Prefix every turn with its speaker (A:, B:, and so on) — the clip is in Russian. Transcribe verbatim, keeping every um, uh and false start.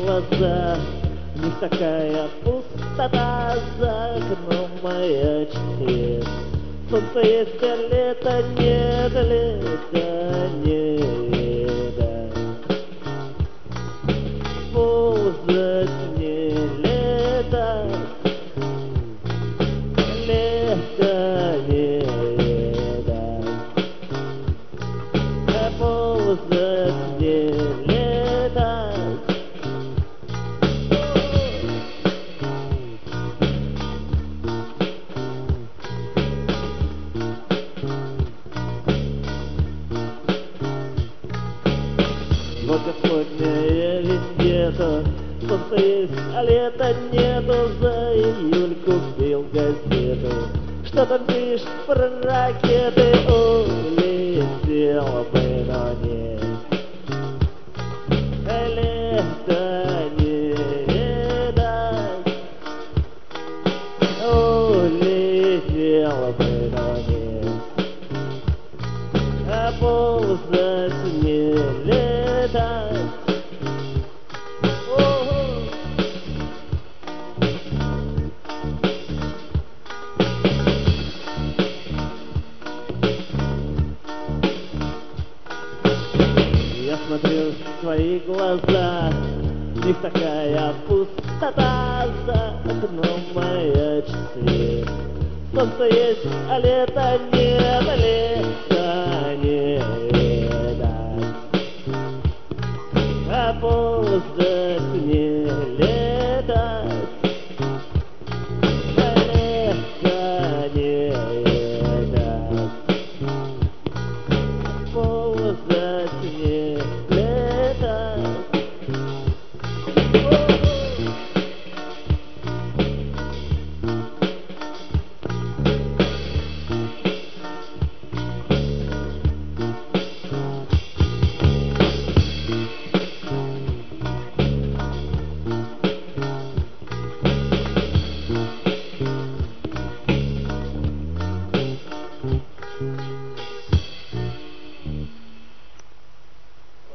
A: глаза, в них такая пустота, за окном маячит свет. Солнце есть, а лето нет, лето нет. Ползать не лето, лето не лето. Ползать не лето. Вот Господня вендета, солнце есть, а лета нету. За июль купил газету, что там пишет про ракеты. Улетел бы, но нет. Лето не видать. Улетел бы, но нет. А ползать не летать. Я смотрю в твои глаза, в них такая пустота, за окном маячит свет. Солнце есть, а лета нет, лето.